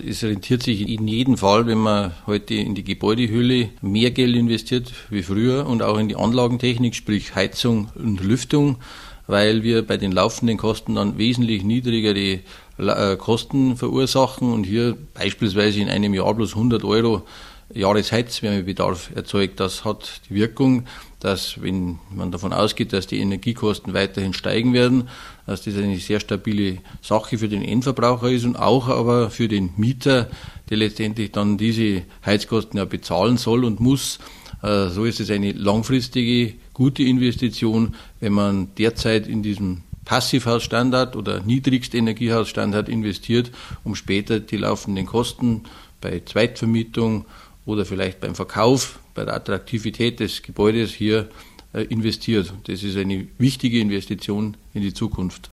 Es rentiert sich in jedem Fall, wenn man heute in die Gebäudehülle mehr Geld investiert wie früher und auch in die Anlagentechnik, sprich Heizung und Lüftung, weil wir bei den laufenden Kosten dann wesentlich niedrigere Kosten verursachen und hier beispielsweise in einem Jahr bloß 100 € Jahresheizwärmebedarf erzeugt. Das hat die Wirkung, dass, wenn man davon ausgeht, dass die Energiekosten weiterhin steigen werden, dass das eine sehr stabile Sache für den Endverbraucher ist und auch aber für den Mieter, der letztendlich dann diese Heizkosten ja bezahlen soll und muss. So ist es eine langfristige, gute Investition, wenn man derzeit in diesem Passivhausstandard oder Niedrigstenergiehausstandard investiert, um später die laufenden Kosten bei Zweitvermietung oder vielleicht beim Verkauf, bei der Attraktivität des Gebäudes hier investiert. Das ist eine wichtige Investition in die Zukunft.